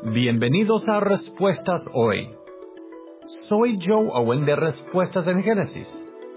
Bienvenidos a Respuestas Hoy. Soy Joe Owen de Respuestas en Génesis.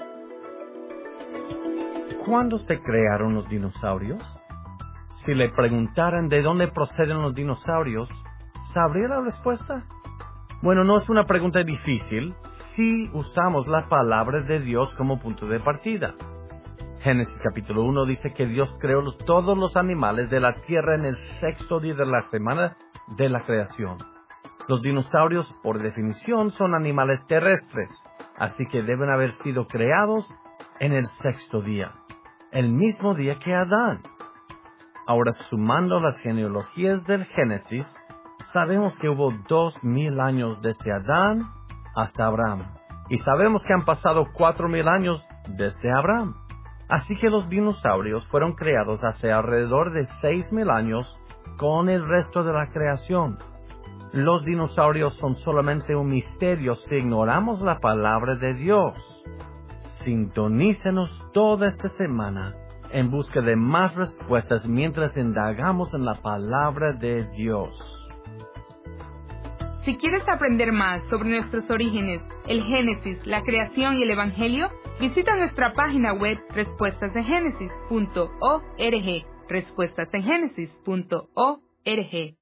¿Cuándo se crearon los dinosaurios? Si le preguntaran de dónde proceden los dinosaurios, ¿sabría la respuesta? Bueno, no es una pregunta difícil si usamos la palabra de Dios como punto de partida. Génesis capítulo 1 dice que Dios creó todos los animales de la tierra en el sexto día de la semana de la creación. Los dinosaurios, por definición, son animales terrestres, así que deben haber sido creados en el sexto día, el mismo día que Adán. Ahora, sumando las genealogías del Génesis, sabemos que hubo 2000 años desde Adán hasta Abraham, y sabemos que han pasado 4000 años desde Abraham. Así que los dinosaurios fueron creados hace alrededor de 6000 años con el resto de la creación. Los dinosaurios son solamente un misterio si ignoramos la palabra de Dios. Sintonícenos toda esta semana en busca de más respuestas mientras indagamos en la palabra de Dios. Si quieres aprender más sobre nuestros orígenes, el Génesis, la creación y el Evangelio, visita nuestra página web respuestasengenesis.org. respuestasengenesis.org.